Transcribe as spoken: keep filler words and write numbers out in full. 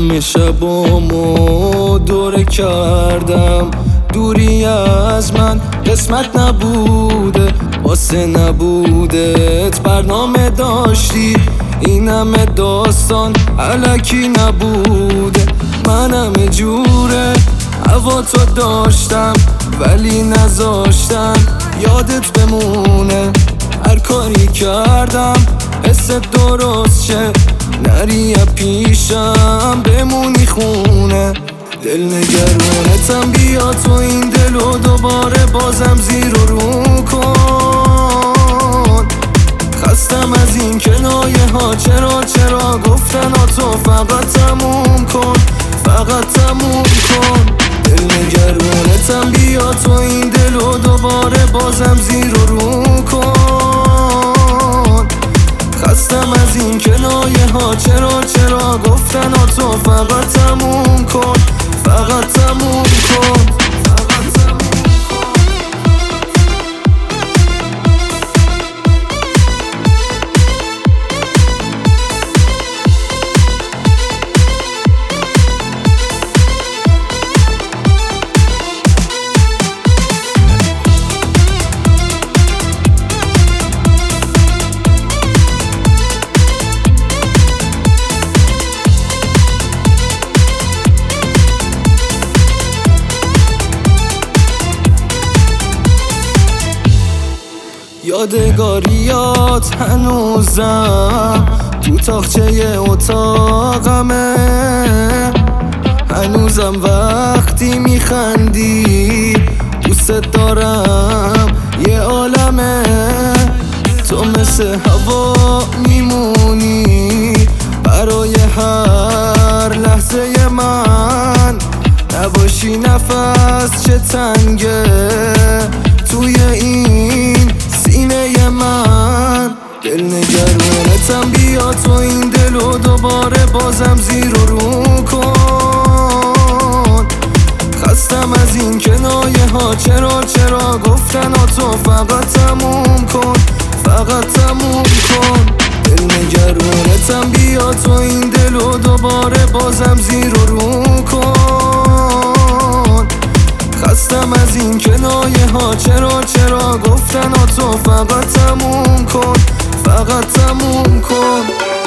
همه شبامو دوره کردم، دوری از من قسمت نبوده، واسه نبودت برنامه داشتی، این همه داستان الکی نبوده. من همه جوره هوا تو داشتم ولی نذاشتم یادت بمونه. هر کاری کردم حست درست شه، نری پیشم بمونی خونه. دل نگرونتم بیا تو این دل و دوباره بازم زیر و رو کن. خستم از این کنایه ها، چرا چرا گفتن ها، تو فقط تموم کن، فقط تموم کن. دل نگرونتم بیا تو این دل و دوباره بازم زیر و رو کن. خستم از این کنایه ها، چرا چرا گفتن ها، تو فقط تموم کن، فقط تموم کن. یادگاریات هنوزم تو تاقچه اتاقمه، هنوزم وقتی میخندی دوست دارم یه عالمه. تو مثل هوا میمونی برای هر لحظه من، نباشی نفس چه تنگه توی این سینه من. دل نگرونتم بیا تو این دل و دوباره بازم زیر و رو کن. خستم از این کنایه ها، چرا چرا گفتن ها، تو فقط تموم کن، فقط تموم کن. دل نگرونتم بیا تو این دل و دوباره بازم زیر و رو کن. خستم از این کنایه ها، چرا چرا گفتن ها، تو فقط تموم کن، فقط تموم کن.